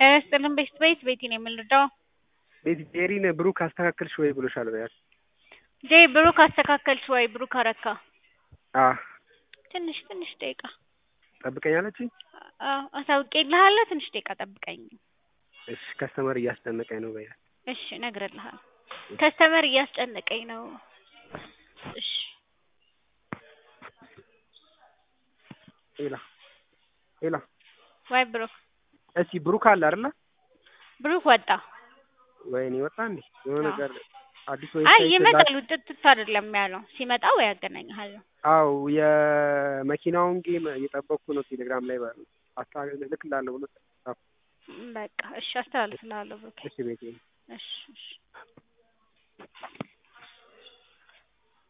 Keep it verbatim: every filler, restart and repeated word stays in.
ጤናስጥልን ቤት ቤት ቤቲ ነው የምንረዳው። ቤቲ ጄሪን ብሩክ አስተካከልሽ ወይ ብሎሻል በያት። ጄ ብሩክ አስተካከልሽ ወይ ብሩክ አረካ? አዎ ትንሽ ትንሽ ደቂቃ ጠብቀኝ አለችኝ። አዎ አሳውቄልሃለሁ። ትንሽ ደቂቃ ጠብቀኝ። እሺ ከስተመር እያስጨነቀኝ ነው በያት። እሺ እነግርልሃለሁ። ከስተመር እያስጨነቀኝ ነው። እሺ ሄላ ሄላ ወይ ብሩክ እሺ ብሩክ አለ አይደል? ብሩክ ወጣ። ወይኔ ወጣ እንዴ? የሆነ ነገር አዲስ ወይ አይ ይመጣል። ውጥት አይደለም ያለው። ሲመጣ ወይ ያገናኝሃለሁ። አው የመኪናውን ጌም እየጠበቅኩ ነው። ቴሌግራም ላይ ባለው አስተካክል ልክላለሁ ብሎ በቃ እሺ አስተላልፍልሃለሁ ብሩክ። እሺ ቤቴ እሺ እሺ